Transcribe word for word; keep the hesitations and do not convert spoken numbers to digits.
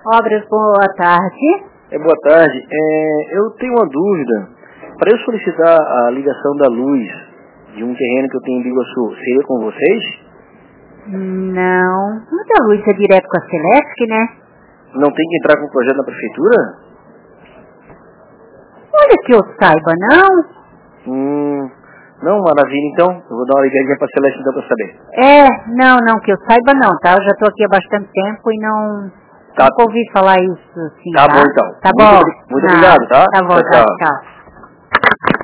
Obras, boa tarde. É, boa tarde. É, eu tenho uma dúvida. Para eu solicitar a ligação da luz de um terreno que eu tenho em Biguaçu, seria com vocês? Não. Mas a luz é direto com a Celesc, né? Não tem que entrar com o projeto na prefeitura? Olha que eu saiba, não. Hum, não, maravilha então. Eu vou dar uma ligadinha para a Celeste então para saber. É, não, não, que eu saiba não, tá? Eu já tô aqui há bastante tempo e não... Tá. Nunca ouvi falar isso assim, Tá tá? bom então. Tá Muito bom? obri- muito Não, obrigado, tá? Tá bom, Tchau, tá, tchau. tchau.